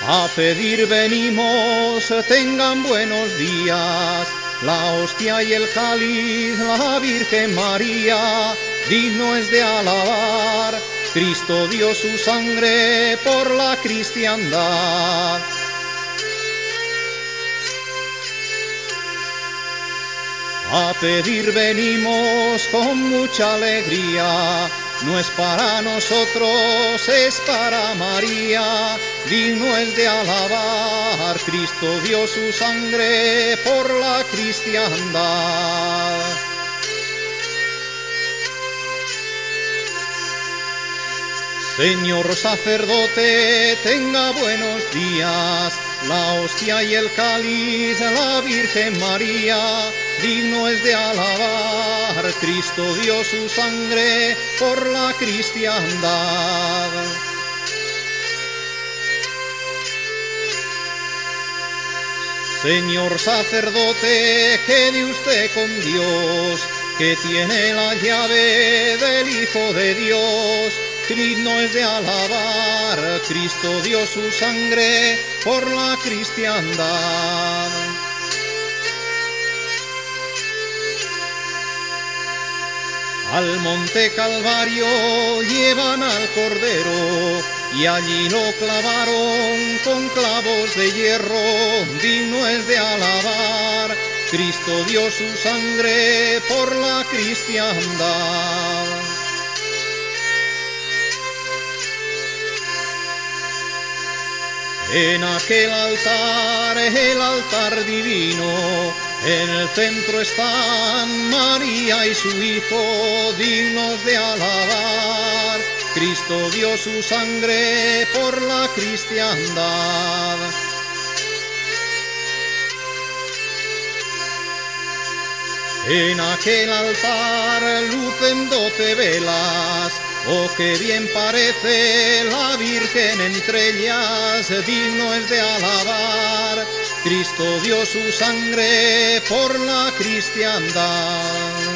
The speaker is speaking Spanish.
A pedir venimos, tengan buenos días, la hostia y el cáliz, la Virgen María, digno es de alabar, Cristo dio su sangre por la cristiandad. A pedir venimos con mucha alegría, no es para nosotros, es para María, digno es de alabar, Cristo dio su sangre por la cristiandad. Señor sacerdote, tenga buenos días, la hostia y el cáliz, la Virgen María, digno es de alabar, Cristo dio su sangre por la cristiandad. Señor sacerdote, quede usted con Dios, que tiene la llave del Hijo de Dios, digno es de alabar, Cristo dio su sangre por la cristiandad. Al monte Calvario llevan al Cordero y allí lo clavaron con clavos de hierro, digno es de alabar, Cristo dio su sangre por la cristiandad. En aquel altar, el altar divino, en el centro están María y su Hijo, dignos de alabar, Cristo dio su sangre por la cristiandad. En aquel altar lucen 12 velas, oh, qué bien parece la Virgen entre ellas, digno es de alabar, Cristo dio su sangre por la cristiandad.